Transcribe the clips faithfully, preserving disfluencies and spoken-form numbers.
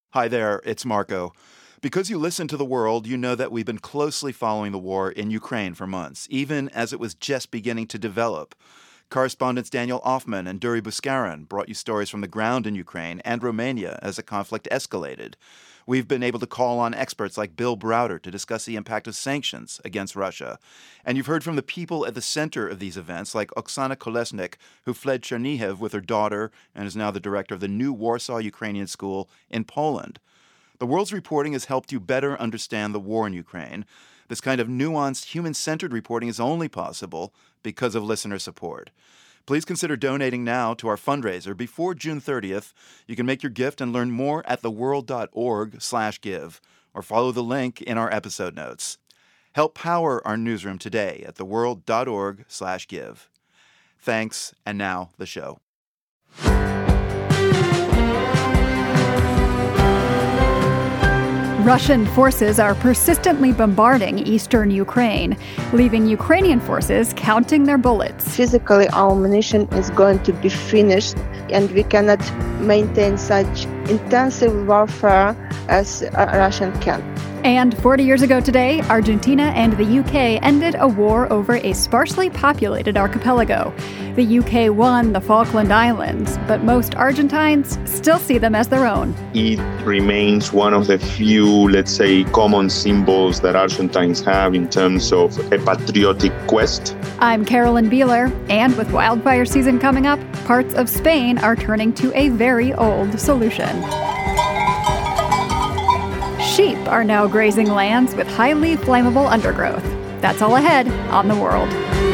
Hi there, it's Marco. Because you listen to The World, you know that we've been closely following the war in Ukraine for months, even as it was just beginning to develop. Correspondents Daniel Offman and Duri Buskarin brought you stories from the ground in Ukraine and Romania as the conflict escalated. We've been able to call on experts like Bill Browder to discuss the impact of sanctions against Russia. And you've heard from the people at the center of these events, like Oksana Kolesnik, who fled Chernihiv with her daughter and is now the director of the new Warsaw Ukrainian School in Poland. The World's reporting has helped you better understand the war in Ukraine. This kind of nuanced, human-centered reporting is only possible because of listener support. Please consider donating now to our fundraiser before June thirtieth. You can make your gift and learn more at theworld.org slash give or follow the link in our episode notes. Help power our newsroom today at theworld.org slash give. Thanks, and now the show. Russian forces are persistently bombarding eastern Ukraine, leaving Ukrainian forces counting their bullets. Physically, our ammunition is going to be finished, and we cannot maintain such intensive warfare as Russia can. And forty years ago today, Argentina and the U K ended a war over a sparsely populated archipelago. The U K won the Falkland Islands, but most Argentines still see them as their own. It remains one of the few, let's say, common symbols that Argentines have in terms of a patriotic quest. I'm Carolyn Beeler, and with wildfire season coming up, parts of Spain are turning to a very old solution. Sheep are now grazing lands with highly flammable undergrowth. That's all ahead on The World.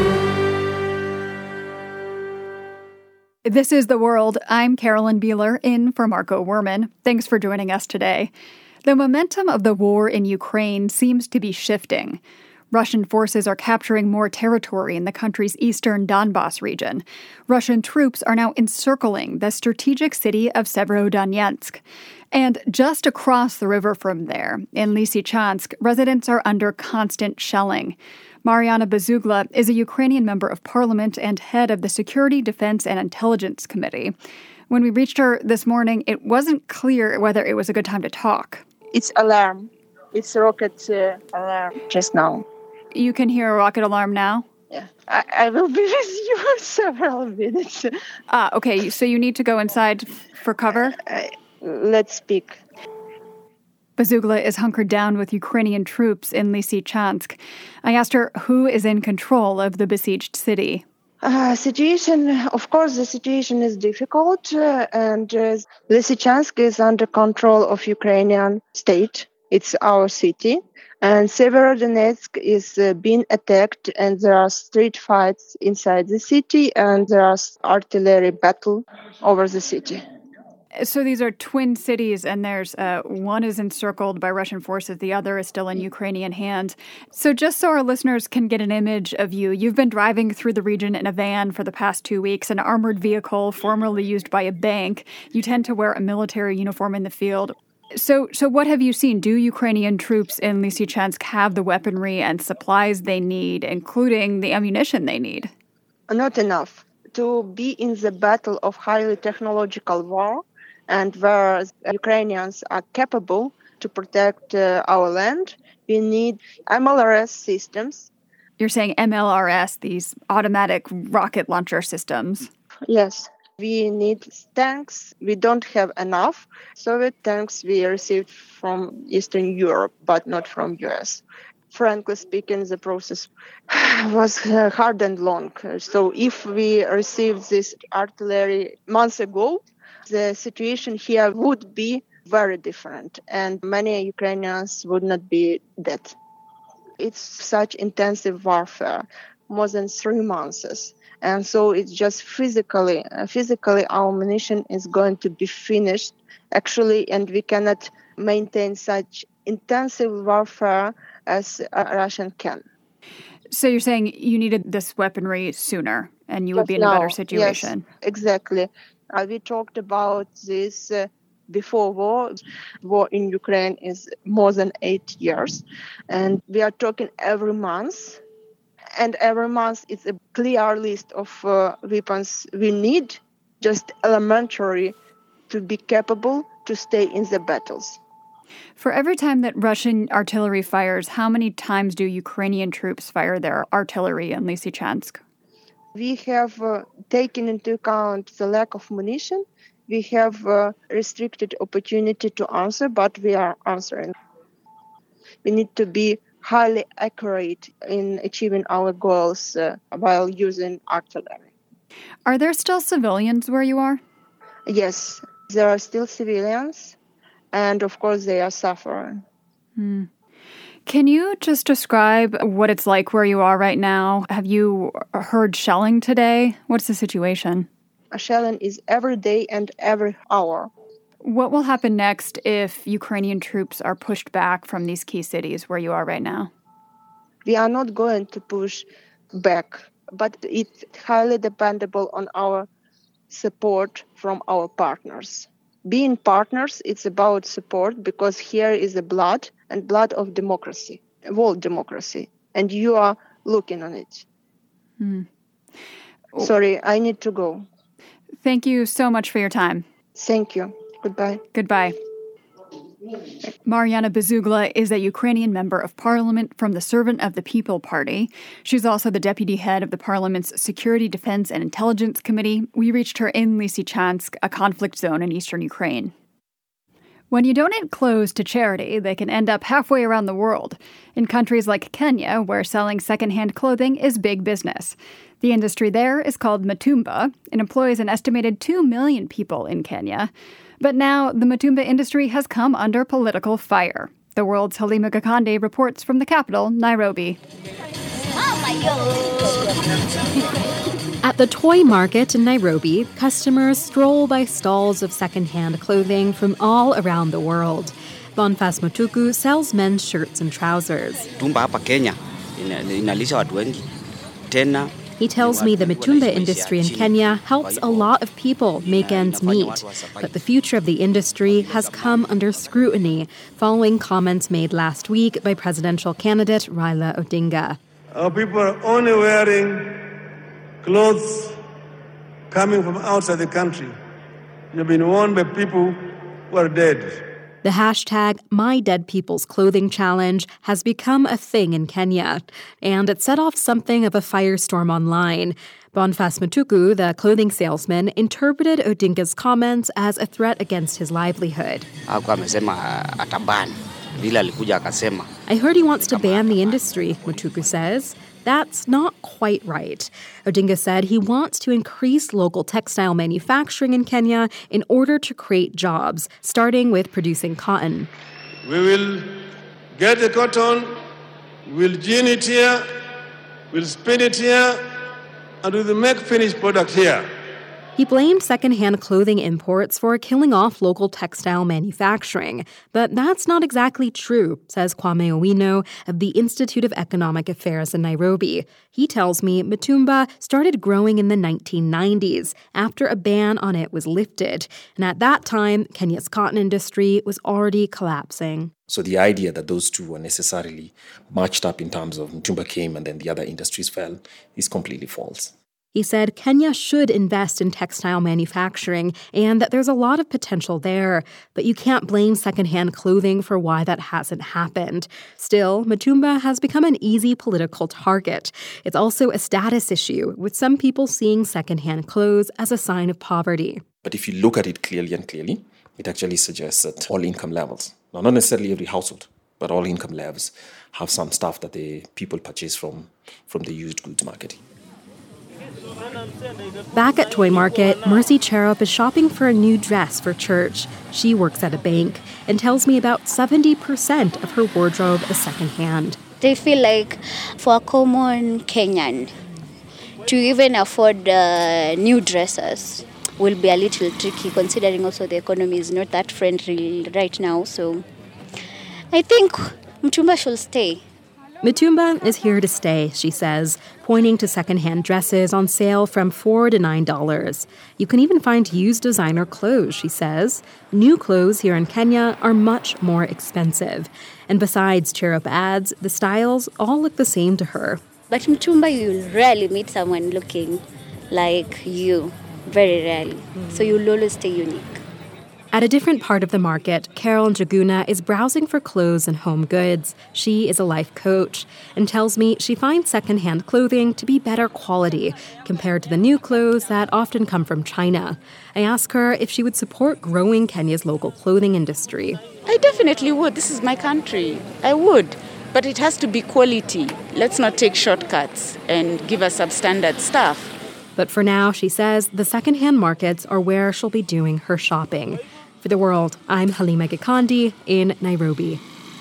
This is The World. I'm Carolyn Beeler, in for Marco Werman. Thanks for joining us today. The momentum of the war in Ukraine seems to be shifting. Russian forces are capturing more territory in the country's eastern Donbas region. Russian troops are now encircling the strategic city of Severodonetsk. And just across the river from there, in Lysychansk, residents are under constant shelling. Mariana Bezugla is a Ukrainian member of parliament and head of the Security, Defense, and Intelligence Committee. When we reached her this morning, it wasn't clear whether it was a good time to talk. It's alarm. It's rocket uh, alarm just now. You can hear a rocket alarm now? Yeah, I, I will be with you in several minutes. Ah, okay. So you need to go inside for cover? Uh, let's speak. Bezugla is hunkered down with Ukrainian troops in Lysychansk. I asked her who is in control of the besieged city. Uh, situation, of course, the situation is difficult, uh, and uh, Lysychansk is under control of Ukrainian state. It's our city. And Severodonetsk is uh, being attacked, and there are street fights inside the city, and there are artillery battle over the city. So these are twin cities, and there's uh, one is encircled by Russian forces, the other is still in Ukrainian hands. So just so our listeners can get an image of you, you've been driving through the region in a van for the past two weeks, an armored vehicle formerly used by a bank. You tend to wear a military uniform in the field. So so what have you seen? Do Ukrainian troops in Lysychansk have the weaponry and supplies they need, including the ammunition they need? Not enough. To be in the battle of highly technological war, and where Ukrainians are capable to protect uh, our land, we need M L R S systems. You're saying M L R S, these automatic rocket launcher systems? Yes. We need tanks. We don't have enough Soviet tanks we received from Eastern Europe, but not from U S. Frankly speaking, the process was uh, hard and long. So if we received this artillery months ago, the situation here would be very different, and many Ukrainians would not be dead. It's such intensive warfare, more than three months. And so it's just physically, uh, physically our ammunition is going to be finished, actually, and we cannot maintain such intensive warfare as uh, Russia can. So you're saying you needed this weaponry sooner, and you would yes, be in no, a better situation? Yes, exactly. Uh, we talked about this uh, before war. War in Ukraine is more than eight years, and we are talking every month. And every month it's a clear list of uh, weapons we need, just elementary, to be capable to stay in the battles. For every time that Russian artillery fires, how many times do Ukrainian troops fire their artillery in Lysychansk? We have uh, taken into account the lack of munition. We have uh, restricted opportunity to answer, but we are answering. We need to be highly accurate in achieving our goals uh, while using artillery. Are there still civilians where you are? Yes, there are still civilians, and of course they are suffering. Hmm. Can you just describe what it's like where you are right now? Have you heard shelling today? What's the situation? Shelling is every day and every hour. What will happen next if Ukrainian troops are pushed back from these key cities where you are right now? We are not going to push back, but it's highly dependable on our support from our partners. Being partners, it's about support because here is the blood and blood of democracy, world democracy, and you are looking on it. Mm. Sorry, I need to go. Thank you so much for your time. Thank you. Goodbye. Goodbye. Mariana Bezugla is a Ukrainian member of parliament from the Servant of the People Party. She's also the deputy head of the parliament's Security, Defense, and Intelligence Committee. We reached her in Lysychansk, a conflict zone in eastern Ukraine. When you donate clothes to charity, they can end up halfway around the world. In countries like Kenya, where selling secondhand clothing is big business. The industry there is called Mitumba and employs an estimated two million people in Kenya. But now the Mitumba industry has come under political fire. The World's Halima Gakande reports from the capital, Nairobi. At the toy market in Nairobi, customers stroll by stalls of secondhand clothing from all around the world. Boniface Mutuku sells men's shirts and trousers. Tumba hapa Kenya inalisha watu wengi. Tena He tells me the Mitumba industry in Kenya helps a lot of people make ends meet. But the future of the industry has come under scrutiny following comments made last week by presidential candidate Raila Odinga. Our people are only wearing clothes coming from outside the country. You've been worn by people who are dead. The hashtag MyDeadPeople's Clothing Challenge has become a thing in Kenya, and it set off something of a firestorm online. Boniface Mutuku, the clothing salesman, interpreted Odinga's comments as a threat against his livelihood. I heard he wants to ban the industry, Mutuku says. That's not quite right. Odinga said he wants to increase local textile manufacturing in Kenya in order to create jobs, starting with producing cotton. We will get the cotton, we'll gin it here, we'll spin it here, and we will make finished product here. He blamed secondhand clothing imports for killing off local textile manufacturing. But that's not exactly true, says Kwame Owino of the Institute of Economic Affairs in Nairobi. He tells me Mitumba started growing in the nineteen nineties after a ban on it was lifted. And at that time, Kenya's cotton industry was already collapsing. So the idea that those two were necessarily matched up in terms of Mitumba came and then the other industries fell is completely false. He said Kenya should invest in textile manufacturing and that there's a lot of potential there, but you can't blame secondhand clothing for why that hasn't happened. Still, Mitumba has become an easy political target. It's also a status issue, with some people seeing secondhand clothes as a sign of poverty. But if you look at it clearly and clearly, it actually suggests that all income levels, now not necessarily every household, but all income levels have some stuff that the people purchase from, from the used goods market. Back at Toy Market, Mercy Cherub is shopping for a new dress for church. She works at a bank and tells me about seventy percent of her wardrobe is secondhand. They feel like for a common Kenyan to even afford uh, new dresses will be a little tricky, considering also the economy is not that friendly right now. So I think Mitumba should stay. Mitumba is here to stay, she says, pointing to secondhand dresses on sale from four to nine dollars. You can even find used designer clothes, she says. New clothes here in Kenya are much more expensive. And besides, Cherub adds, the styles all look the same to her. But in Mitumba, you'll rarely meet someone looking like you. Very rarely. Mm. So you'll always stay unique. At a different part of the market, Carol Njuguna is browsing for clothes and home goods. She is a life coach and tells me she finds secondhand clothing to be better quality compared to the new clothes that often come from China. I ask her if she would support growing Kenya's local clothing industry. I definitely would. This is my country. I would. But it has to be quality. Let's not take shortcuts and give us substandard stuff. But for now, she says, the secondhand markets are where she'll be doing her shopping. For The World, I'm Halima Gikandi in Nairobi.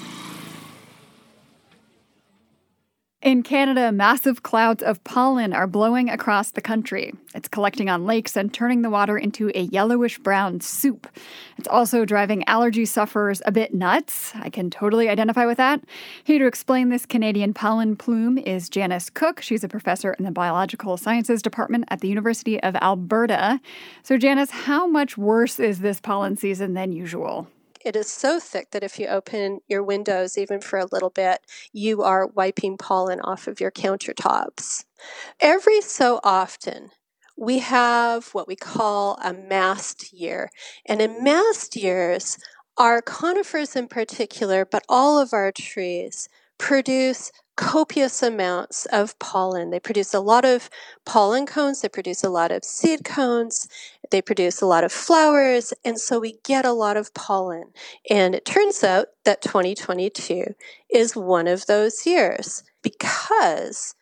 In Canada, massive clouds of pollen are blowing across the country. It's collecting on lakes and turning the water into a yellowish-brown soup. It's also driving allergy sufferers a bit nuts. I can totally identify with that. Here to explain this Canadian pollen plume is Janice Cook. She's a professor in the Biological Sciences Department at the University of Alberta. So, Janice, how much worse is this pollen season than usual? It is so thick that if you open your windows even for a little bit, you are wiping pollen off of your countertops. Every so often, we have what we call a mast year. And in mast years, our conifers in particular, but all of our trees, produce copious amounts of pollen. They produce a lot of pollen cones, they produce a lot of seed cones, they produce a lot of flowers, and so we get a lot of pollen. And it turns out that twenty twenty-two is one of those years because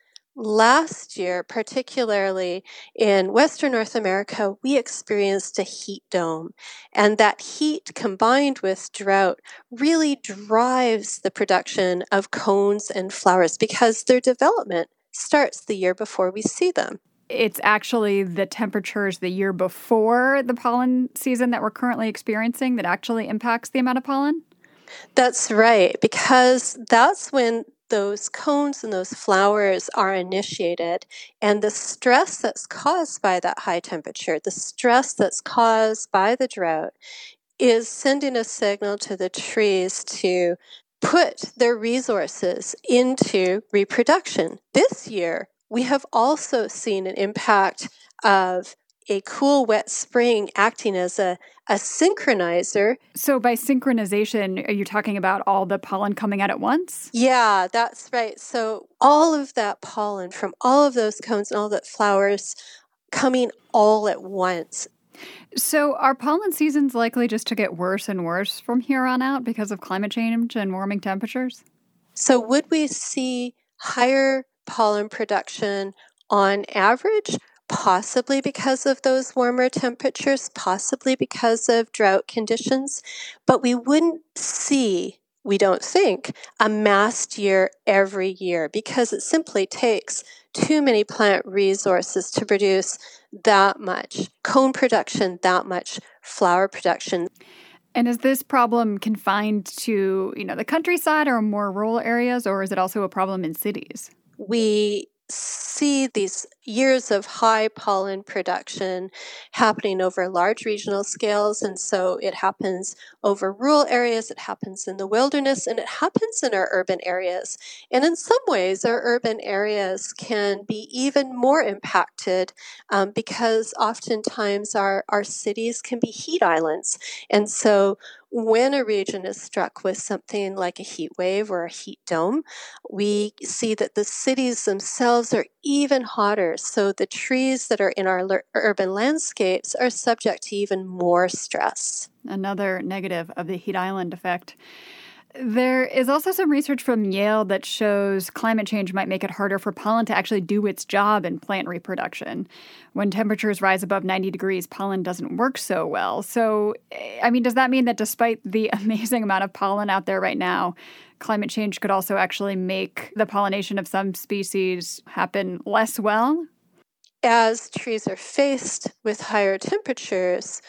last year, particularly in Western North America, we experienced a heat dome. And that heat combined with drought really drives the production of cones and flowers because their development starts the year before we see them. It's actually the temperatures the year before the pollen season that we're currently experiencing that actually impacts the amount of pollen? That's right, because that's when those cones and those flowers are initiated, and the stress that's caused by that high temperature, the stress that's caused by the drought, is sending a signal to the trees to put their resources into reproduction. This year, we have also seen an impact of a cool, wet spring acting as a, a synchronizer. So by synchronization, are you talking about all the pollen coming out at once? Yeah, that's right. So all of that pollen from all of those cones and all that flowers coming all at once. So are pollen seasons likely just to get worse and worse from here on out because of climate change and warming temperatures? So would we see higher pollen production on average? Possibly because of those warmer temperatures, possibly because of drought conditions, but we wouldn't see, we don't think, a mast year every year because it simply takes too many plant resources to produce that much cone production, that much flower production. And is this problem confined to, you know, the countryside or more rural areas, or is it also a problem in cities? We see these years of high pollen production happening over large regional scales. And so it happens over rural areas, it happens in the wilderness, and it happens in our urban areas. And in some ways, our urban areas can be even more impacted um, because oftentimes our, our cities can be heat islands. And so when a region is struck with something like a heat wave or a heat dome, we see that the cities themselves are even hotter. So the trees that are in our l- urban landscapes are subject to even more stress. Another negative of the heat island effect. There is also some research from Yale that shows climate change might make it harder for pollen to actually do its job in plant reproduction. When temperatures rise above ninety degrees, pollen doesn't work so well. So, I mean, does that mean that despite the amazing amount of pollen out there right now, climate change could also actually make the pollination of some species happen less well? As trees are faced with higher temperatures,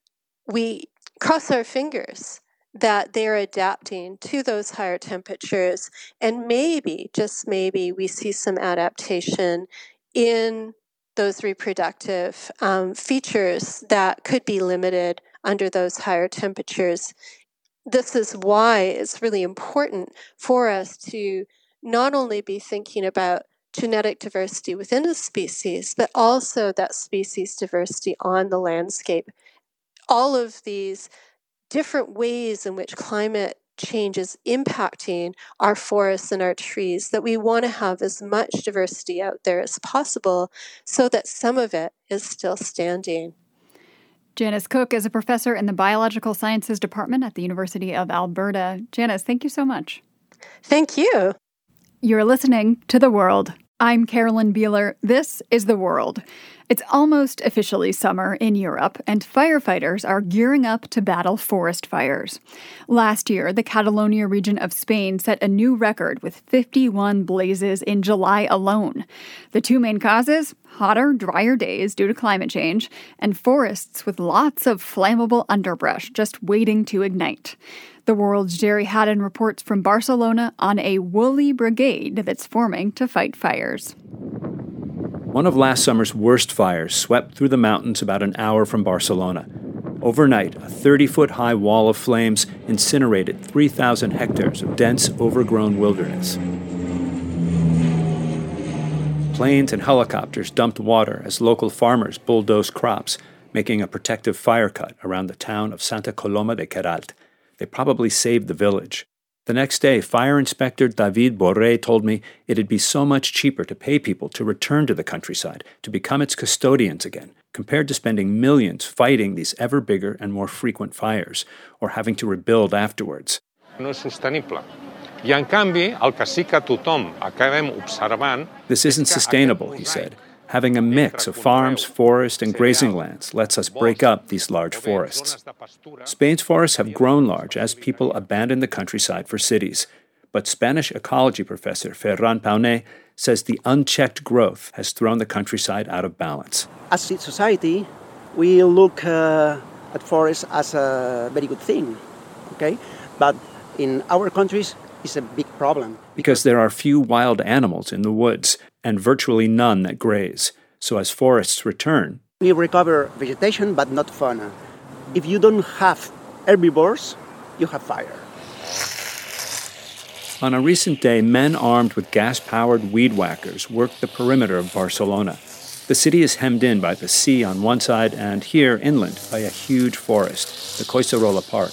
we cross our fingers that they're adapting to those higher temperatures. And maybe, just maybe, we see some adaptation in those reproductive um, features that could be limited under those higher temperatures. This is why it's really important for us to not only be thinking about genetic diversity within a species, but also that species diversity on the landscape. All of these different ways in which climate change is impacting our forests and our trees, that we want to have as much diversity out there as possible so that some of it is still standing. Janice Cook is a professor in the Biological Sciences Department at the University of Alberta. Janice, thank you so much. Thank you. You're listening to The World. I'm Carolyn Beeler. This is The World. It's almost officially summer in Europe, and firefighters are gearing up to battle forest fires. Last year, the Catalonia region of Spain set a new record with fifty-one blazes in July alone. The two main causes? Hotter, drier days due to climate change, and forests with lots of flammable underbrush just waiting to ignite. The World's Jerry Haddon reports from Barcelona on a woolly brigade that's forming to fight fires. One of last summer's worst fires swept through the mountains about an hour from Barcelona. Overnight, a thirty-foot-high wall of flames incinerated three thousand hectares of dense, overgrown wilderness. Planes and helicopters dumped water as local farmers bulldozed crops, making a protective fire cut around the town of Santa Coloma de Queralt. They probably saved the village. The next day, Fire Inspector David Borré told me it'd be so much cheaper to pay people to return to the countryside, to become its custodians again, compared to spending millions fighting these ever bigger and more frequent fires, or having to rebuild afterwards. No és sostenible. I, en canvi, el que sí que tothom acabem observant... This isn't sustainable, he said. Having a mix of farms, forest, and grazing lands lets us break up these large forests. Spain's forests have grown large as people abandon the countryside for cities. But Spanish ecology professor Ferran Pauné says the unchecked growth has thrown the countryside out of balance. As a society, we look uh, at forests as a very good thing, okay? But in our countries, it's a big problem. Because there are few wild animals in the woods, and virtually none that graze. So as forests return, we recover vegetation, but not fauna. If you don't have herbivores, you have fire. On a recent day, men armed with gas-powered weed whackers worked the perimeter of Barcelona. The city is hemmed in by the sea on one side and here, inland, by a huge forest, the Collserola Park.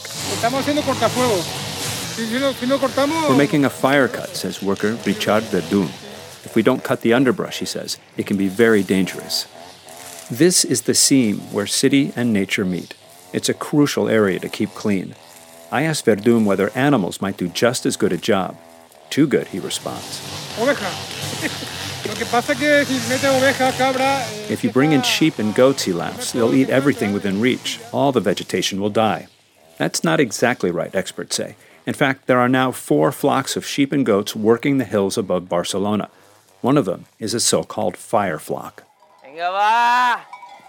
We're making a fire cut, says worker Richard Verdun. If we don't cut the underbrush, he says, it can be very dangerous. This is the seam where city and nature meet. It's a crucial area to keep clean. I asked Verdun whether animals might do just as good a job. Too good, he responds. If you bring in sheep and goats, he laughs, they'll eat everything within reach. All the vegetation will die. That's not exactly right, experts say. In fact, there are now four flocks of sheep and goats working the hills above Barcelona. One of them is a so-called fire flock. Las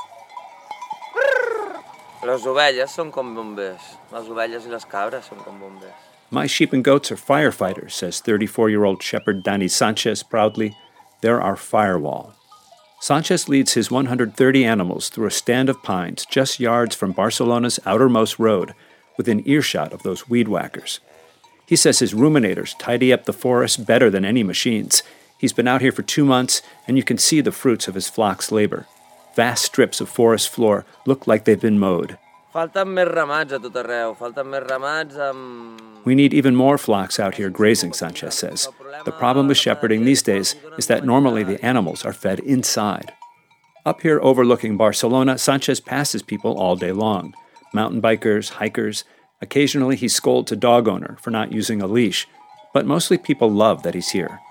ovellas son com bombers. Las ovellas y las cabras son com bombers. My sheep and goats are firefighters, says thirty-four-year-old shepherd Dani Sanchez proudly. They're our firewall. Sanchez leads his one hundred thirty animals through a stand of pines just yards from Barcelona's outermost road, within earshot of those weed whackers. He says his ruminators tidy up the forest better than any machines. He's been out here for two months, and you can see the fruits of his flock's labor. Vast strips of forest floor look like they've been mowed. Falten més ramats a tot arreu. Falten més ramats amb... We need even more flocks out here grazing, Sanchez says. The problem with shepherding these days is that normally the animals are fed inside. Up here overlooking Barcelona, Sanchez passes people all day long. Mountain bikers, hikers. Occasionally he scolds a dog owner for not using a leash. But mostly people love that he's here.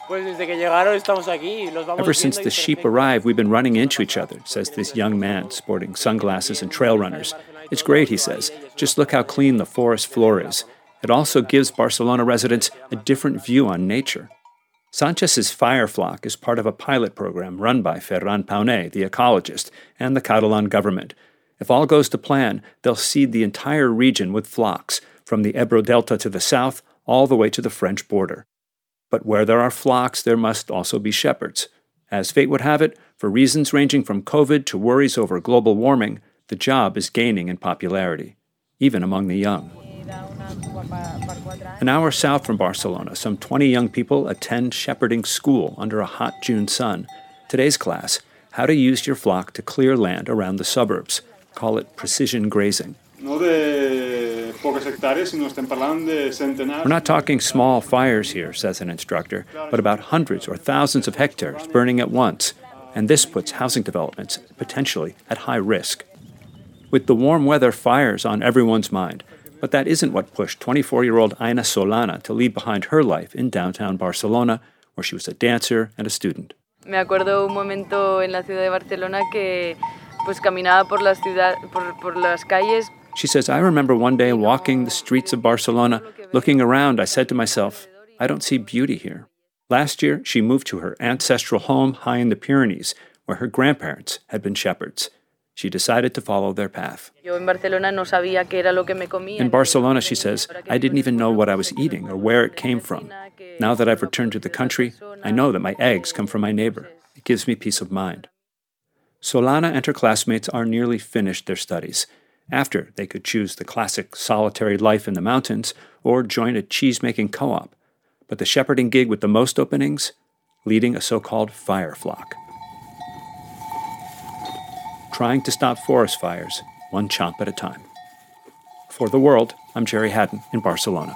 Ever since the sheep arrived, we've been running into each other, says this young man sporting sunglasses and trail runners. It's great, he says. Just look how clean the forest floor is. It also gives Barcelona residents a different view on nature. Sanchez's fire flock is part of a pilot program run by Ferran Pauné, the ecologist, and the Catalan government. If all goes to plan, they'll seed the entire region with flocks, from the Ebro Delta to the south, all the way to the French border. But where there are flocks, there must also be shepherds. As fate would have it, for reasons ranging from COVID to worries over global warming, the job is gaining in popularity, even among the young. An hour south from Barcelona, some twenty young people attend shepherding school under a hot June sun. Today's class, how to use your flock to clear land around the suburbs. Call it precision grazing. No de We're not talking small fires here, says an instructor, but about hundreds or thousands of hectares burning at once, and this puts housing developments potentially at high risk. With the warm weather, fires on everyone's mind, but that isn't what pushed twenty-four-year-old Aina Solana to leave behind her life in downtown Barcelona, where she was a dancer and a student. Me acuerdo un momento en la ciudad de Barcelona que pues caminaba por las ciudad por por las calles. She says, I remember one day walking the streets of Barcelona, looking around, I said to myself, I don't see beauty here. Last year, she moved to her ancestral home high in the Pyrenees, where her grandparents had been shepherds. She decided to follow their path. In Barcelona, she says, I didn't even know what I was eating or where it came from. Now that I've returned to the country, I know that my eggs come from my neighbor. It gives me peace of mind. Solana and her classmates are nearly finished their studies. After, they could choose the classic solitary life in the mountains or join a cheese-making co-op. But the shepherding gig with the most openings? Leading a so-called fire flock. Trying to stop forest fires, one chomp at a time. For The World, I'm Jerry Haddon in Barcelona.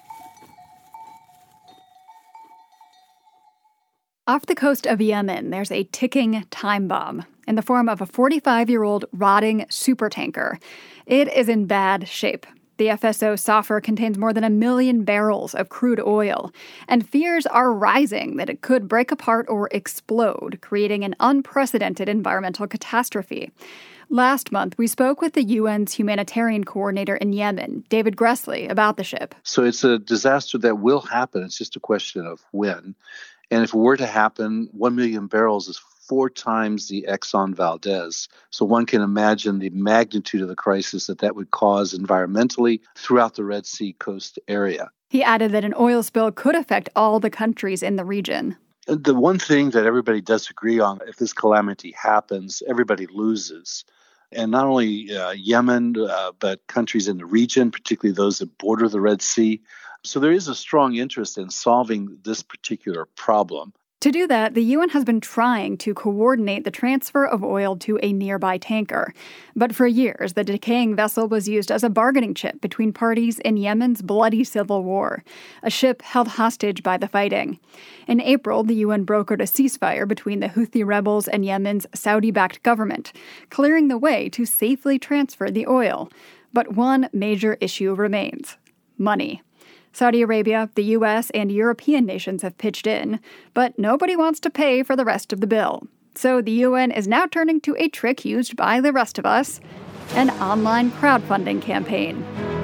Off the coast of Yemen, there's a ticking time bomb in the form of a forty-five-year-old rotting supertanker. It is in bad shape. The F S O Safar contains more than a million barrels of crude oil, and fears are rising that it could break apart or explode, creating an unprecedented environmental catastrophe. Last month, we spoke with the U N's humanitarian coordinator in Yemen, David Gressley, about the ship. So it's a disaster that will happen. It's just a question of when. And if it were to happen, one million barrels is four times the Exxon Valdez. So one can imagine the magnitude of the crisis that that would cause environmentally throughout the Red Sea coast area. He added that an oil spill could affect all the countries in the region. The one thing that everybody does agree on, if this calamity happens, everybody loses. And not only uh, Yemen, uh, but countries in the region, particularly those that border the Red Sea. So there is a strong interest in solving this particular problem. To do that, the U N has been trying to coordinate the transfer of oil to a nearby tanker. But for years, the decaying vessel was used as a bargaining chip between parties in Yemen's bloody civil war, a ship held hostage by the fighting. In April, the U N brokered a ceasefire between the Houthi rebels and Yemen's Saudi-backed government, clearing the way to safely transfer the oil. But one major issue remains: money. Saudi Arabia, the U S, and European nations have pitched in, but nobody wants to pay for the rest of the bill. So the U N is now turning to a trick used by the rest of us, an online crowdfunding campaign.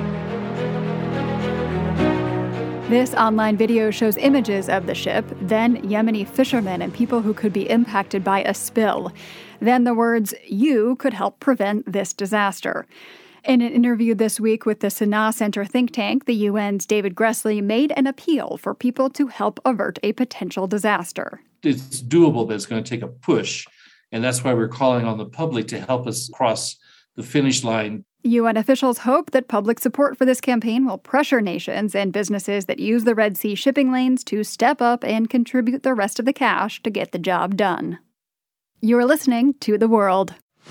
This online video shows images of the ship, then Yemeni fishermen and people who could be impacted by a spill. Then the words, "You could help prevent this disaster." In an interview this week with the Sanaa Center think tank, the U N's David Gressley made an appeal for people to help avert a potential disaster. It's doable, but it's going to take a push. And that's why we're calling on the public to help us cross the finish line. U N officials hope that public support for this campaign will pressure nations and businesses that use the Red Sea shipping lanes to step up and contribute the rest of the cash to get the job done. You're listening to The World.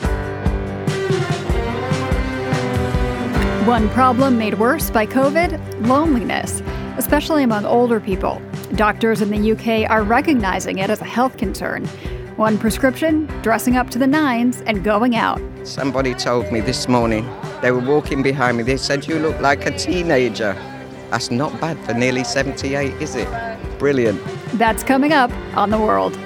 One problem made worse by COVID: loneliness, especially among older people. Doctors in the U K are recognizing it as a health concern. One prescription: dressing up to the nines and going out. Somebody told me this morning, they were walking behind me, they said, "You look like a teenager." That's not bad for nearly seventy-eight, is it? Brilliant. That's coming up on The World.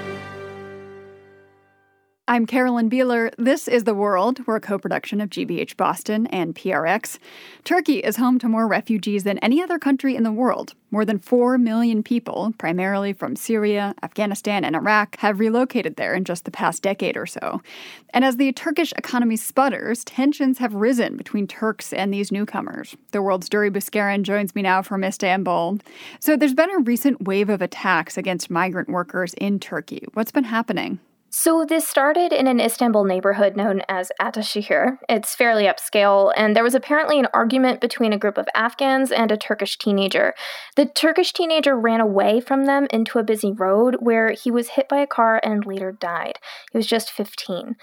I'm Carolyn Beeler. This is The World. We're a co-production of G B H Boston and P R X. Turkey is home to more refugees than any other country in the world. More than four million people, primarily from Syria, Afghanistan, and Iraq, have relocated there in just the past decade or so. And as the Turkish economy sputters, tensions have risen between Turks and these newcomers. The World's Duri Buskaran joins me now from Istanbul. So there's been a recent wave of attacks against migrant workers in Turkey. What's been happening? So this started in an Istanbul neighborhood known as Ataşehir. It's fairly upscale, and there was apparently an argument between a group of Afghans and a Turkish teenager. The Turkish teenager ran away from them into a busy road where he was hit by a car and later died. He was just fifteen.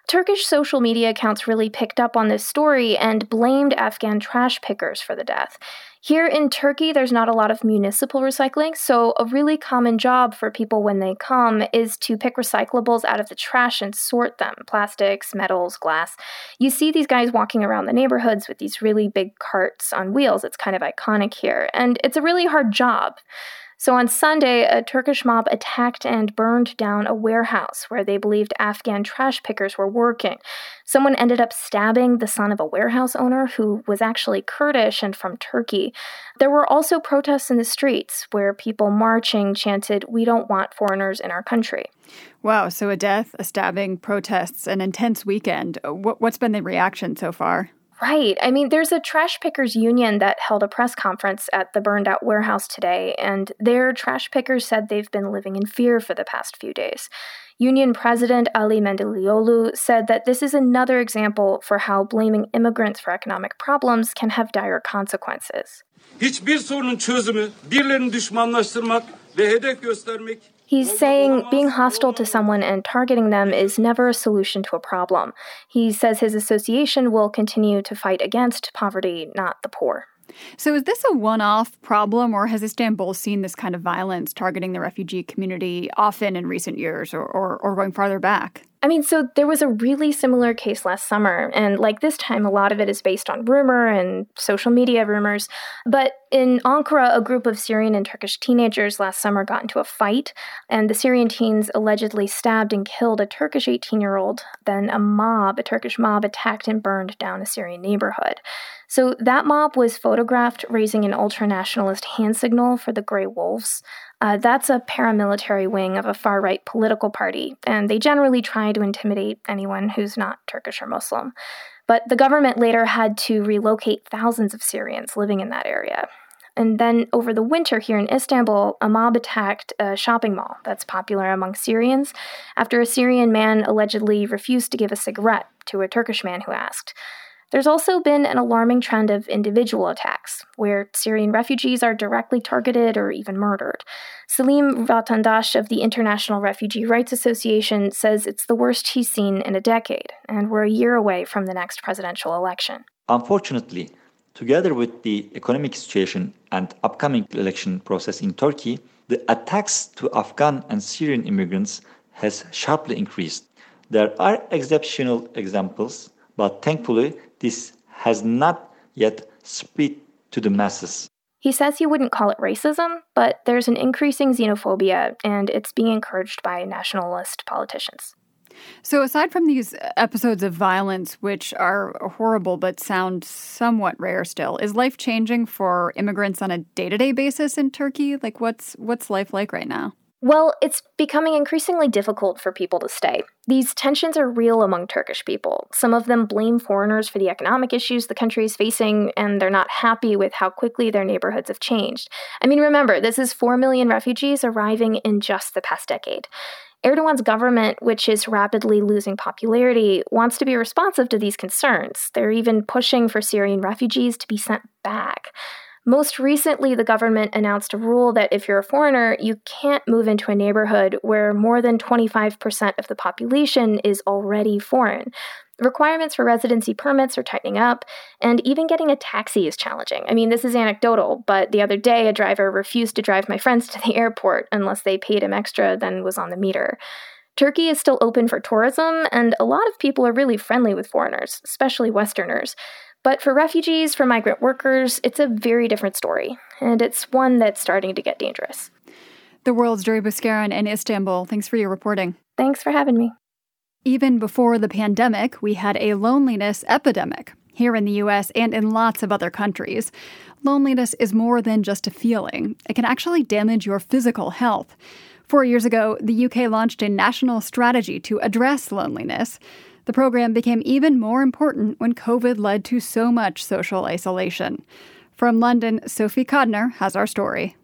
Turkish social media accounts really picked up on this story and blamed Afghan trash pickers for the death. Here in Turkey, there's not a lot of municipal recycling, so a really common job for people when they come is to pick recyclables out of the trash and sort them, plastics, metals, glass. You see these guys walking around the neighborhoods with these really big carts on wheels. It's kind of iconic here, and it's a really hard job. So on Sunday, a Turkish mob attacked and burned down a warehouse where they believed Afghan trash pickers were working. Someone ended up stabbing the son of a warehouse owner who was actually Kurdish and from Turkey. There were also protests in the streets where people marching chanted, "We don't want foreigners in our country." Wow, so a death, a stabbing, protests, an intense weekend. What's been the reaction so far? Right. I mean, there's a trash pickers union that held a press conference at the burned out warehouse today, and their trash pickers said they've been living in fear for the past few days. Union President Ali Mendiliolu said that this is another example for how blaming immigrants for economic problems can have dire consequences. Hiçbir sorunun çözümü birilerini düşmanlaştırmak ve hedef göstermek. He's saying being hostile to someone and targeting them is never a solution to a problem. He says his association will continue to fight against poverty, not the poor. So is this a one-off problem, or has Istanbul seen this kind of violence targeting the refugee community often in recent years, or, or, or going farther back? I mean, so there was a really similar case last summer, and like this time, a lot of it is based on rumor and social media rumors. But in Ankara, a group of Syrian and Turkish teenagers last summer got into a fight, and the Syrian teens allegedly stabbed and killed a Turkish eighteen-year-old. Then a mob, a Turkish mob, attacked and burned down a Syrian neighborhood. So that mob was photographed raising an ultra-nationalist hand signal for the Grey Wolves. Uh, that's a paramilitary wing of a far-right political party, and they generally try to intimidate anyone who's not Turkish or Muslim. But the government later had to relocate thousands of Syrians living in that area. And then over the winter here in Istanbul, a mob attacked a shopping mall that's popular among Syrians after a Syrian man allegedly refused to give a cigarette to a Turkish man who asked. There's also been an alarming trend of individual attacks, where Syrian refugees are directly targeted or even murdered. Salim Vatandash of the International Refugee Rights Association says it's the worst he's seen in a decade, and we're a year away from the next presidential election. Unfortunately, together with the economic situation and upcoming election process in Turkey, the attacks to Afghan and Syrian immigrants has sharply increased. There are exceptional examples, but thankfully, this has not yet spread to the masses. He says he wouldn't call it racism, but there's an increasing xenophobia, and it's being encouraged by nationalist politicians. So aside from these episodes of violence, which are horrible but sound somewhat rare still, is life changing for immigrants on a day-to-day basis in Turkey? Like, what's what's life like right now? Well, it's becoming increasingly difficult for people to stay. These tensions are real among Turkish people. Some of them blame foreigners for the economic issues the country is facing, and they're not happy with how quickly their neighborhoods have changed. I mean, remember, this is four million refugees arriving in just the past decade. Erdogan's government, which is rapidly losing popularity, wants to be responsive to these concerns. They're even pushing for Syrian refugees to be sent back. Most recently, the government announced a rule that if you're a foreigner, you can't move into a neighborhood where more than twenty-five percent of the population is already foreign. Requirements for residency permits are tightening up, and even getting a taxi is challenging. I mean, this is anecdotal, but the other day a driver refused to drive my friends to the airport unless they paid him extra than was on the meter. Turkey is still open for tourism, and a lot of people are really friendly with foreigners, especially Westerners. But for refugees, for migrant workers, it's a very different story, and it's one that's starting to get dangerous. The World's Duri Buskaran in Istanbul. Thanks for your reporting. Thanks for having me. Even before the pandemic, we had a loneliness epidemic here in the U S and in lots of other countries. Loneliness is more than just a feeling. It can actually damage your physical health. Four years ago, the U K launched a national strategy to address loneliness. The program became even more important when COVID led to so much social isolation. From London, Sophie Kodner has our story.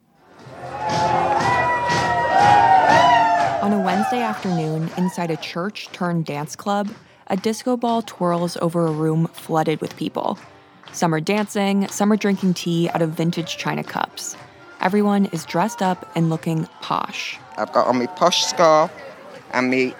On a Wednesday afternoon, inside a church-turned-dance club, a disco ball twirls over a room flooded with people. Some are dancing, some are drinking tea out of vintage china cups. Everyone is dressed up and looking posh. I've got on my posh scarf and my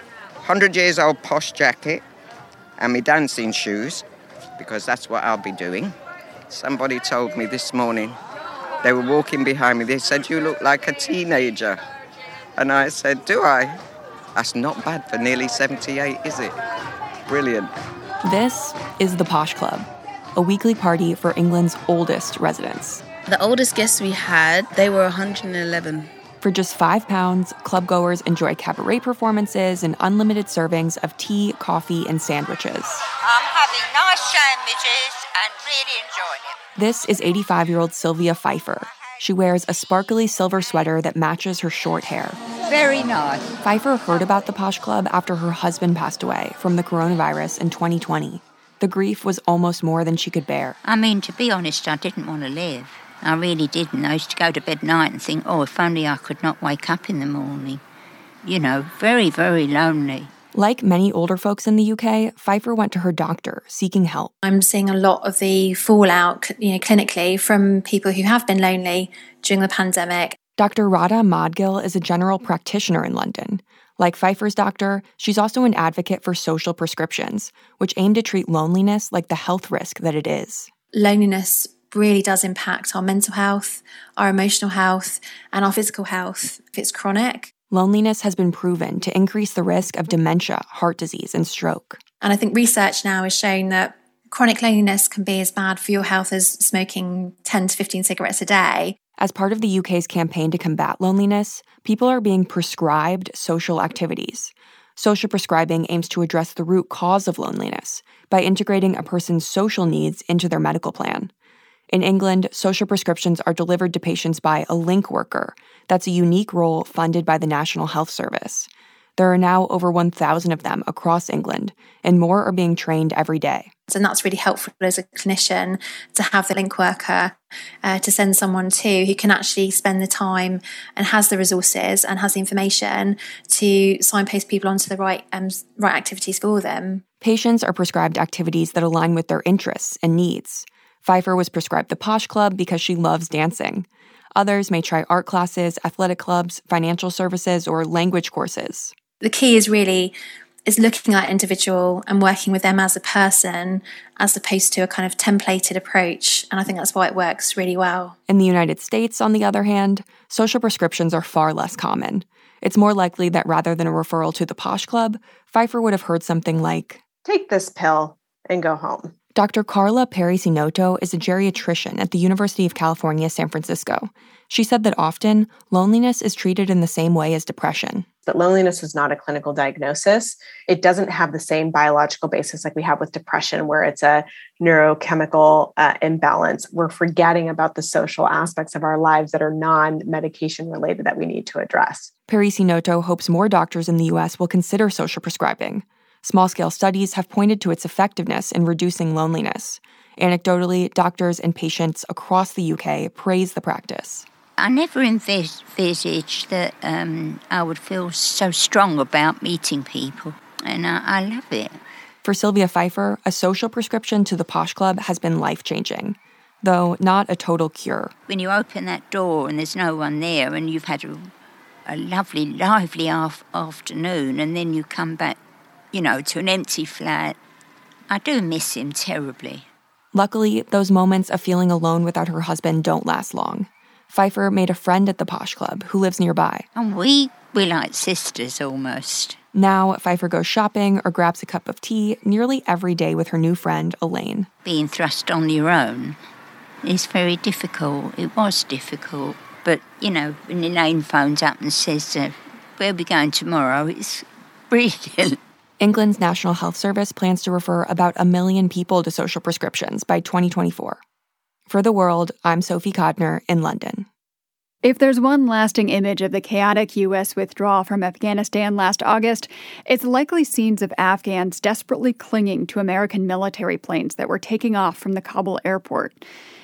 hundred years old posh jacket and my dancing shoes, because that's what I'll be doing. Somebody told me this morning, they were walking behind me, they said, "You look like a teenager." And I said, "Do I? That's not bad for nearly seventy-eight, is it?" Brilliant. This is the Posh Club, a weekly party for England's oldest residents. The oldest guests we had, they were one hundred eleven. For just five pounds, clubgoers enjoy cabaret performances and unlimited servings of tea, coffee, and sandwiches. I'm having nice sandwiches and really enjoying it. This is eighty-five-year-old Sylvia Pfeiffer. She wears a sparkly silver sweater that matches her short hair. Very nice. Pfeiffer heard about the Posh Club after her husband passed away from the coronavirus in twenty twenty. The grief was almost more than she could bear. I mean, to be honest, I didn't want to live. I really didn't. I used to go to bed at night and think, oh, if only I could not wake up in the morning. You know, very, very lonely. Like many older folks in the U K, Pfeiffer went to her doctor seeking help. I'm seeing a lot of the fallout, you know, clinically from people who have been lonely during the pandemic. Doctor Radha Madgil is a general practitioner in London. Like Pfeiffer's doctor, she's also an advocate for social prescriptions, which aim to treat loneliness like the health risk that it is. Loneliness really does impact our mental health, our emotional health, and our physical health if it's chronic. Loneliness has been proven to increase the risk of dementia, heart disease, and stroke. And I think research now is showing that chronic loneliness can be as bad for your health as smoking ten to fifteen cigarettes a day. As part of the U K's campaign to combat loneliness, people are being prescribed social activities. Social prescribing aims to address the root cause of loneliness by integrating a person's social needs into their medical plan. In England, social prescriptions are delivered to patients by a link worker. That's a unique role funded by the National Health Service. There are now over one thousand of them across England, and more are being trained every day. And that's really helpful as a clinician to have the link worker uh, to send someone to who can actually spend the time and has the resources and has the information to signpost people onto the right um, right activities for them. Patients are prescribed activities that align with their interests and needs. Pfeiffer was prescribed the Posh Club because she loves dancing. Others may try art classes, athletic clubs, financial services, or language courses. The key is really is looking at individual and working with them as a person as opposed to a kind of templated approach. And I think that's why it works really well. In the United States, on the other hand, social prescriptions are far less common. It's more likely that rather than a referral to the Posh Club, Pfeiffer would have heard something like, "Take this pill and go home." Doctor Carla Pericinoto is a geriatrician at the University of California, San Francisco. She said that often, loneliness is treated in the same way as depression. But loneliness is not a clinical diagnosis. It doesn't have the same biological basis like we have with depression, where it's a neurochemical uh, imbalance. We're forgetting about the social aspects of our lives that are non-medication related that we need to address. Pericinoto hopes more doctors in the U S will consider social prescribing. Small-scale studies have pointed to its effectiveness in reducing loneliness. Anecdotally, doctors and patients across the U K praise the practice. I never envisaged that um, I would feel so strong about meeting people, and I, I love it. For Sylvia Pfeiffer, a social prescription to the Posh Club has been life-changing, though not a total cure. When you open that door and there's no one there and you've had a, a lovely, lively af- afternoon and then you come back, you know, to an empty flat, I do miss him terribly. Luckily, those moments of feeling alone without her husband don't last long. Pfeiffer made a friend at the Posh Club who lives nearby. And we, we're like sisters almost. Now, Pfeiffer goes shopping or grabs a cup of tea nearly every day with her new friend, Elaine. Being thrust on your own is very difficult. It was difficult. But, you know, when Elaine phones up and says, uh, where are we going tomorrow, it's brilliant. England's National Health Service plans to refer about a million people to social prescriptions by twenty twenty-four. For The World, I'm Sophie Kodner in London. If there's one lasting image of the chaotic U S withdrawal from Afghanistan last August, it's likely scenes of Afghans desperately clinging to American military planes that were taking off from the Kabul airport.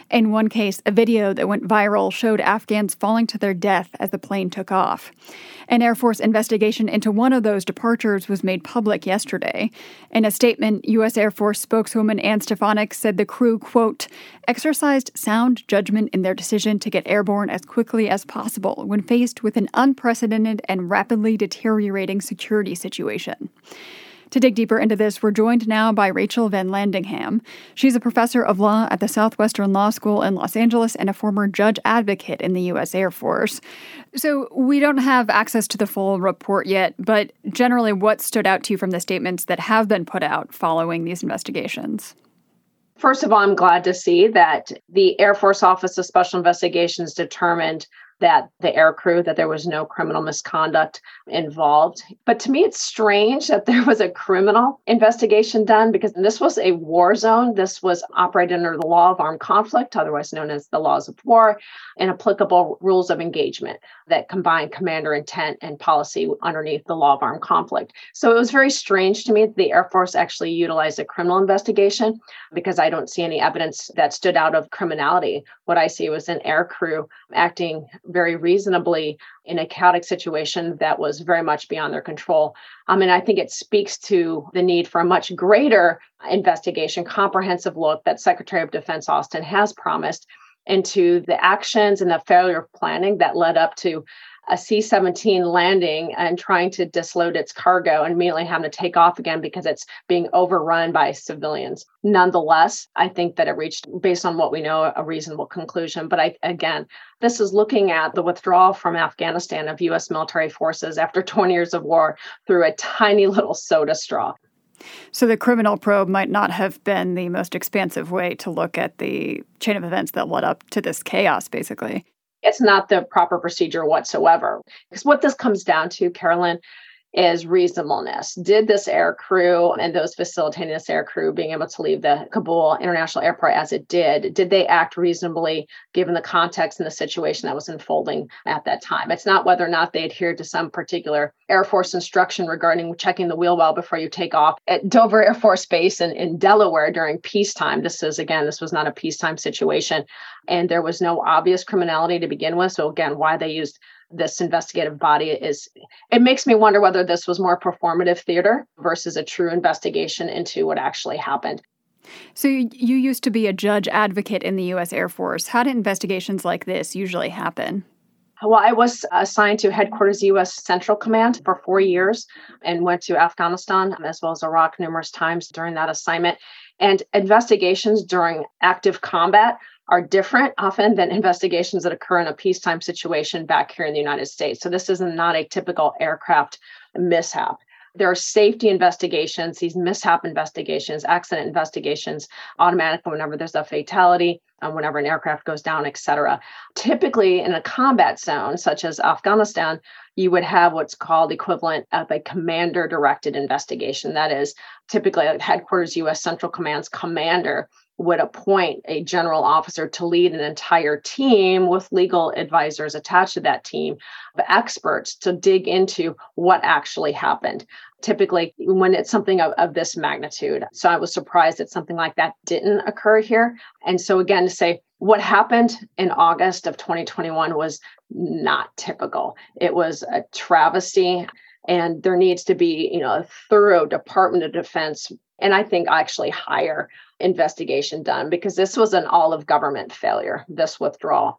In one case, a video that went viral showed Afghans falling to their death as the plane took off. An Air Force investigation into one of those departures was made public yesterday. In a statement, U S Air Force spokeswoman Anne Stefanik said the crew, quote, exercised sound judgment in their decision to get airborne as quickly as possible when faced with an unprecedented and rapidly deteriorating security situation. To dig deeper into this, we're joined now by Rachel Van Landingham. She's a professor of law at the Southwestern Law School in Los Angeles and a former judge advocate in the U S Air Force. So we don't have access to the full report yet, but generally what stood out to you from the statements that have been put out following these investigations? First of all, I'm glad to see that the Air Force Office of Special Investigations determined that the air crew, that there was no criminal misconduct involved. But to me, it's strange that there was a criminal investigation done because this was a war zone. This was operated under the law of armed conflict, otherwise known as the laws of war, and applicable rules of engagement that combine commander intent and policy underneath the law of armed conflict. So it was very strange to me that the Air Force actually utilized a criminal investigation because I don't see any evidence that stood out of criminality. What I see was an air crew acting very reasonably in a chaotic situation that was very much beyond their control. I mean, I think it speaks to the need for a much greater investigation, comprehensive look that Secretary of Defense Austin has promised into the actions and the failure of planning that led up to a C seventeen landing and trying to disload its cargo and immediately having to take off again because it's being overrun by civilians. Nonetheless, I think that it reached, based on what we know, a reasonable conclusion. But I, again, this is looking at the withdrawal from Afghanistan of U S military forces after twenty years of war through a tiny little soda straw. So the criminal probe might not have been the most expansive way to look at the chain of events that led up to this chaos, basically. It's not the proper procedure whatsoever. Because what this comes down to, Carolyn, is reasonableness. Did this air crew and those facilitating this air crew being able to leave the Kabul International Airport as it did, did they act reasonably given the context and the situation that was unfolding at that time? It's not whether or not they adhered to some particular Air Force instruction regarding checking the wheel well before you take off. At Dover Air Force Base in, in Delaware during peacetime, this is, again, this was not a peacetime situation, and there was no obvious criminality to begin with. So again, why they used this investigative body is, it makes me wonder whether this was more performative theater versus a true investigation into what actually happened. So you used to be a judge advocate in the U S Air Force. How do investigations like this usually happen? Well, I was assigned to Headquarters U S Central Command for four years and went to Afghanistan as well as Iraq numerous times during that assignment. And investigations during active combat are different often than investigations that occur in a peacetime situation back here in the United States. So this is not a typical aircraft mishap. There are safety investigations, these mishap investigations, accident investigations, automatically whenever there's a fatality, um, whenever an aircraft goes down, et cetera. Typically in a combat zone, such as Afghanistan, you would have what's called equivalent of a commander-directed investigation. That is, typically at Headquarters U S Central Command's commander would appoint a general officer to lead an entire team with legal advisors attached to that team of experts to dig into what actually happened, typically when it's something of, of this magnitude. So I was surprised that something like that didn't occur here. And so again, to say what happened in August of twenty twenty-one was not typical. It was a travesty, and there needs to be, you know, a thorough Department of Defense, and I think actually higher investigation done, because this was an all of government failure, this withdrawal.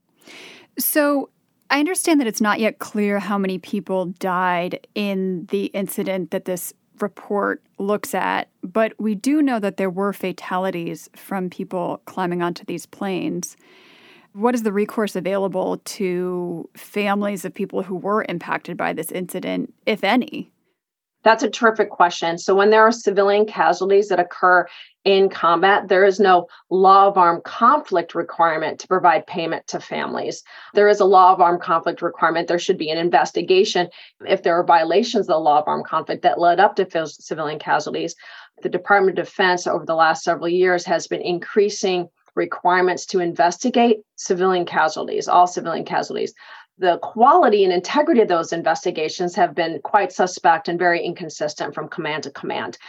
So I understand that it's not yet clear how many people died in the incident that this report looks at, but we do know that there were fatalities from people climbing onto these planes. What is the recourse available to families of people who were impacted by this incident, if any? That's a terrific question. So when there are civilian casualties that occur in combat, there is no law of armed conflict requirement to provide payment to families. There is a law of armed conflict requirement. There should be an investigation if there are violations of the law of armed conflict that led up to civilian casualties. The Department of Defense over the last several years has been increasing requirements to investigate civilian casualties, all civilian casualties. The quality and integrity of those investigations have been quite suspect and very inconsistent from command to command.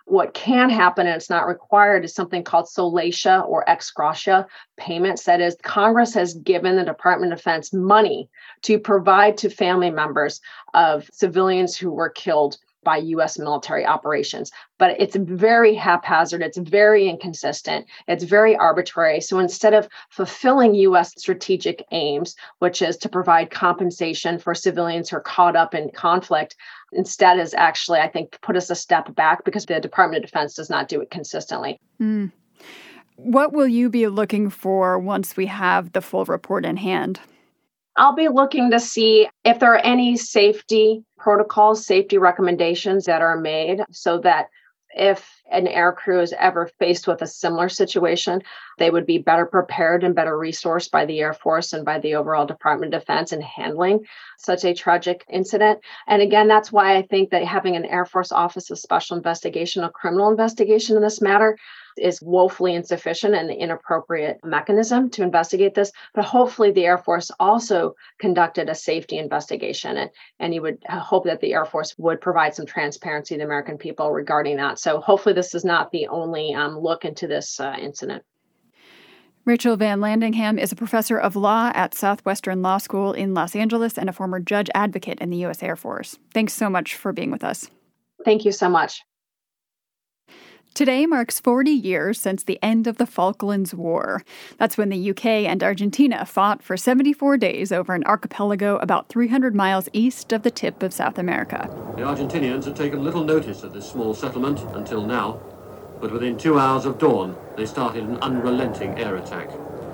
What can happen, and it's not required, is something called solatia or ex gratia payments. That is, Congress has given the Department of Defense money to provide to family members of civilians who were killed by U S military operations. But it's very haphazard. It's very inconsistent. It's very arbitrary. So instead of fulfilling U S strategic aims, which is to provide compensation for civilians who are caught up in conflict, instead is actually, I think, put us a step back because the Department of Defense does not do it consistently. Mm. What will you be looking for once we have the full report in hand? I'll be looking to see if there are any safety protocols, safety recommendations that are made so that if an air crew is ever faced with a similar situation, they would be better prepared and better resourced by the Air Force and by the overall Department of Defense in handling such a tragic incident. And again, that's why I think that having an Air Force Office of Special Investigation, a criminal investigation in this matter, is woefully insufficient and an inappropriate mechanism to investigate this. But hopefully the Air Force also conducted a safety investigation. And, and you would hope that the Air Force would provide some transparency to the American people regarding that. So hopefully this is not the only um, look into this uh, incident. Rachel Van Landingham is a professor of law at Southwestern Law School in Los Angeles and a former judge advocate in the U S Air Force. Thanks so much for being with us. Thank you so much. Today marks forty years since the end of the Falklands War. That's when the U K and Argentina fought for seventy-four days over an archipelago about three hundred miles east of the tip of South America. The Argentinians had taken little notice of this small settlement until now, but within two hours of dawn, they started an unrelenting air attack.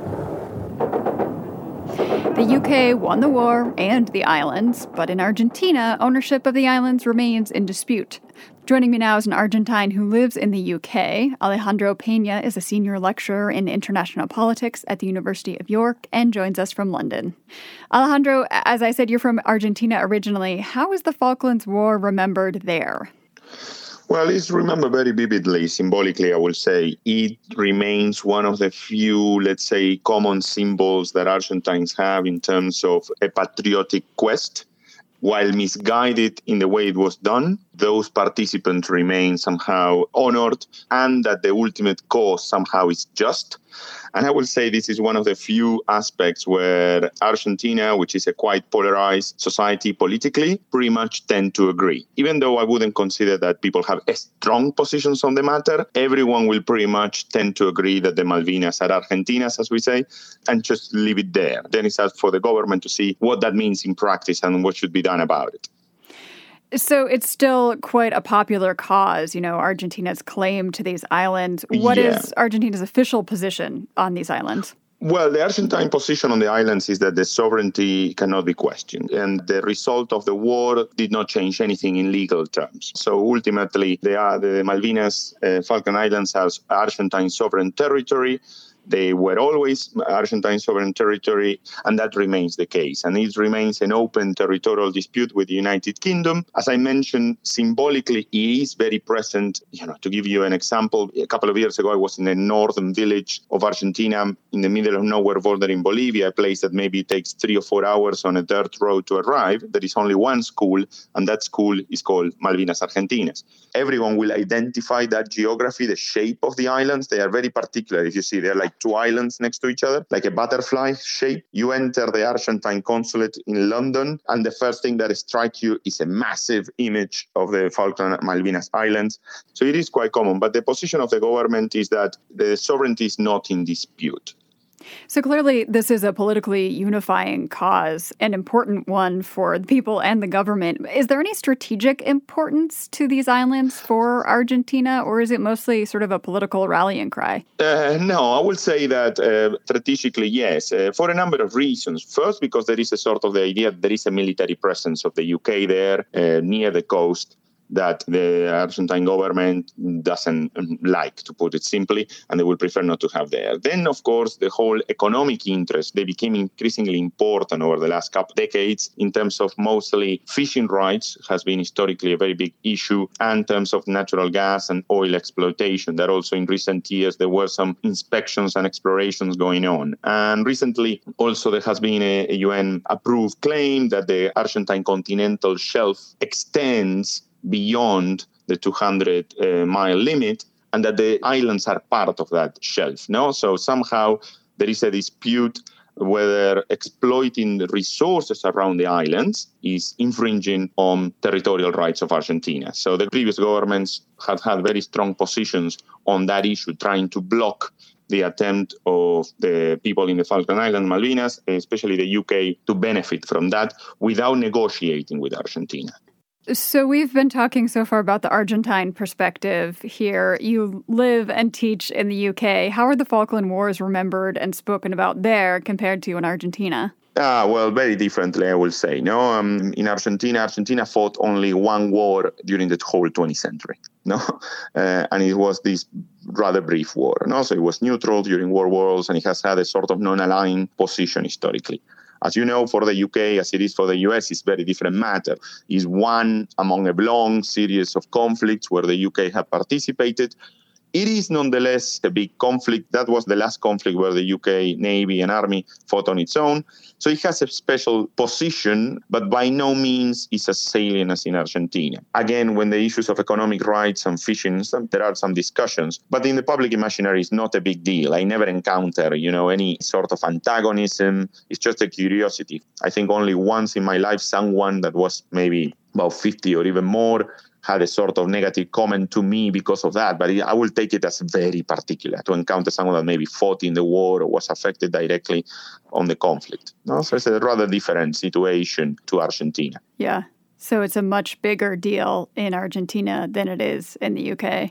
The U K won the war and the islands, but in Argentina, ownership of the islands remains in dispute. Joining me now is an Argentine who lives in the U K. Alejandro Peña is a senior lecturer in international politics at the University of York and joins us from London. Alejandro, as I said, you're from Argentina originally. How is the Falklands War remembered there? Well, it's remembered very vividly, symbolically, I will say. It remains one of the few, let's say, common symbols that Argentines have in terms of a patriotic quest. While misguided in the way it was done, those participants remain somehow honored and that the ultimate cause somehow is just. And I will say this is one of the few aspects where Argentina, which is a quite polarized society politically, pretty much tend to agree. Even though I wouldn't consider that people have strong positions on the matter, everyone will pretty much tend to agree that the Malvinas are Argentina's, as we say, and just leave it there. Then it's up for the government to see what that means in practice and what should be done about it. So it's still quite a popular cause, you know, Argentina's claim to these islands. What yeah. is Argentina's official position on these islands? Well, the Argentine position on the islands is that the sovereignty cannot be questioned. And the result of the war did not change anything in legal terms. So ultimately, they are, the Malvinas, uh, Falkland Islands are Argentine sovereign territory. They were always Argentine sovereign territory, and that remains the case. And it remains an open territorial dispute with the United Kingdom. As I mentioned, symbolically, it is very present. You know, to give you an example, a couple of years ago, I was in a northern village of Argentina in the middle of nowhere bordering Bolivia, a place that maybe takes three or four hours on a dirt road to arrive. There is only one school, and that school is called Malvinas Argentinas. Everyone will identify that geography, the shape of the islands. They are very particular. If you see, they're like two islands next to each other, like a butterfly shape. You enter the Argentine consulate in London, and the first thing that strikes you is a massive image of the Falkland Malvinas Islands. So it is quite common. But the position of the government is that the sovereignty is not in dispute. So clearly, this is a politically unifying cause, an important one for the people and the government. Is there any strategic importance to these islands for Argentina, or is it mostly sort of a political rallying cry? Uh, no, I would say that uh, strategically, yes, uh, for a number of reasons. First, because there is a sort of the idea that there is a military presence of the U K there uh, near the coast that the Argentine government doesn't like, to put it simply, and they will prefer not to have there. Then, of course, the whole economic interest, they became increasingly important over the last couple of decades in terms of mostly fishing rights, has been historically a very big issue, and in terms of natural gas and oil exploitation, that also in recent years there were some inspections and explorations going on. And recently, also there has been a, a U N-approved claim that the Argentine continental shelf extends beyond the two hundred mile limit, and that the islands are part of that shelf. No, so somehow there is a dispute whether exploiting the resources around the islands is infringing on territorial rights of Argentina. So the previous governments had had very strong positions on that issue, trying to block the attempt of the people in the Falkland Islands, Malvinas, especially the U K, to benefit from that without negotiating with Argentina. So we've been talking so far about the Argentine perspective here. You live and teach in the U K. How are the Falkland Wars remembered and spoken about there compared to in Argentina? Ah, well, very differently, I will say. No, um, in Argentina, Argentina fought only one war during the whole twentieth century. No, uh, and it was this rather brief war. No, so it was neutral during world wars, and it has had a sort of non-aligned position historically. As you know, for the U K, as it is for the U S, it's a very different matter. It's one among a long series of conflicts where the U K have participated. It is nonetheless a big conflict. That was the last conflict where the U K Navy and Army fought on its own. So it has a special position, but by no means is as salient as in Argentina. Again, when the issues of economic rights and fishing, there are some discussions, but in the public imaginary, it's not a big deal. I never encounter, you know, any sort of antagonism. It's just a curiosity. I think only once in my life, someone that was maybe about fifty or even more had a sort of negative comment to me because of that. But I will take it as very particular to encounter someone that maybe fought in the war or was affected directly on the conflict. No, so it's a rather different situation to Argentina. Yeah. So it's a much bigger deal in Argentina than it is in the U K.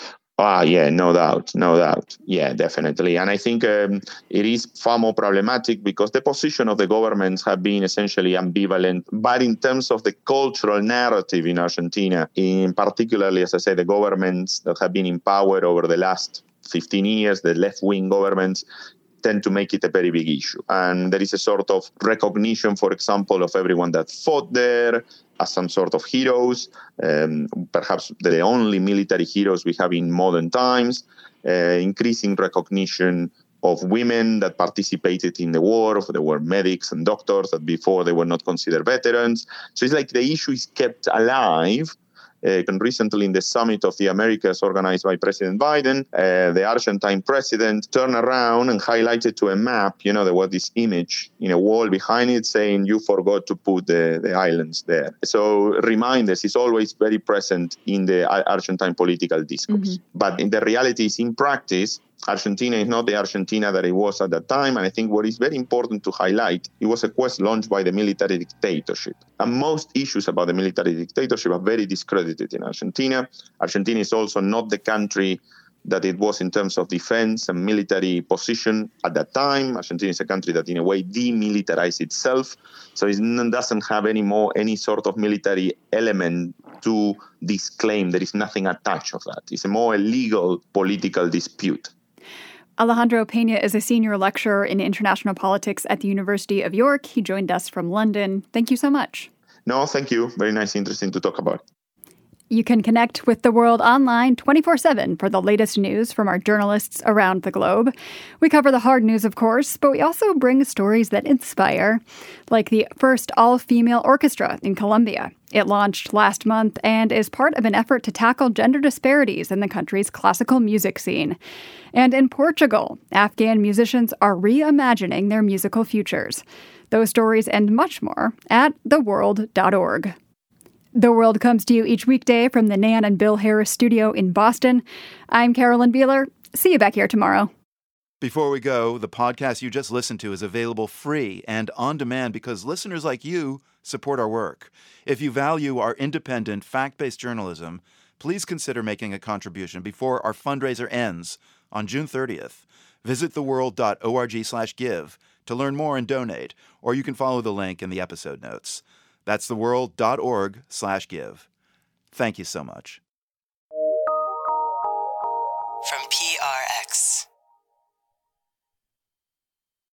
Ah, yeah, no doubt, no doubt. Yeah, definitely. And I think um, it is far more problematic because the position of the governments have been essentially ambivalent. But in terms of the cultural narrative in Argentina, in particularly, as I say, the governments that have been in power over the last fifteen years, the left-wing governments, tend to make it a very big issue. And there is a sort of recognition, for example, of everyone that fought there as some sort of heroes, um, perhaps the only military heroes we have in modern times, uh, increasing recognition of women that participated in the war. There were medics and doctors that before they were not considered veterans. So it's like the issue is kept alive. Uh, and recently in the Summit of the Americas organized by President Biden, uh, the Argentine president turned around and highlighted to a map, you know, there was this image in a wall behind it saying, you forgot to put the, the islands there. So reminders is always very present in the Argentine political discourse. Mm-hmm. But in the reality is in practice, Argentina is not the Argentina that it was at that time. And I think what is very important to highlight, it was a quest launched by the military dictatorship. And most issues about the military dictatorship are very discredited in Argentina. Argentina is also not the country that it was in terms of defense and military position at that time. Argentina is a country that in a way demilitarized itself. So it doesn't have any more any sort of military element to this claim. There is nothing attached of that. It's a more legal political dispute. Alejandro Peña is a senior lecturer in international politics at the University of York. He joined us from London. Thank you so much. No, thank you. Very nice, interesting to talk about. You can connect with The World online twenty-four seven for the latest news from our journalists around the globe. We cover the hard news, of course, but we also bring stories that inspire, like the first all-female orchestra in Colombia. It launched last month and is part of an effort to tackle gender disparities in the country's classical music scene. And in Portugal, Afghan musicians are reimagining their musical futures. Those stories and much more at the world dot org. The World comes to you each weekday from the Nan and Bill Harris studio in Boston. I'm Carolyn Beeler. See you back here tomorrow. Before we go, the podcast you just listened to is available free and on demand because listeners like you support our work. If you value our independent, fact-based journalism, please consider making a contribution before our fundraiser ends on June thirtieth. Visit the world dot org slash give to learn more and donate, or you can follow the link in the episode notes. That's the world dot org slash give. Thank you so much. From P R X.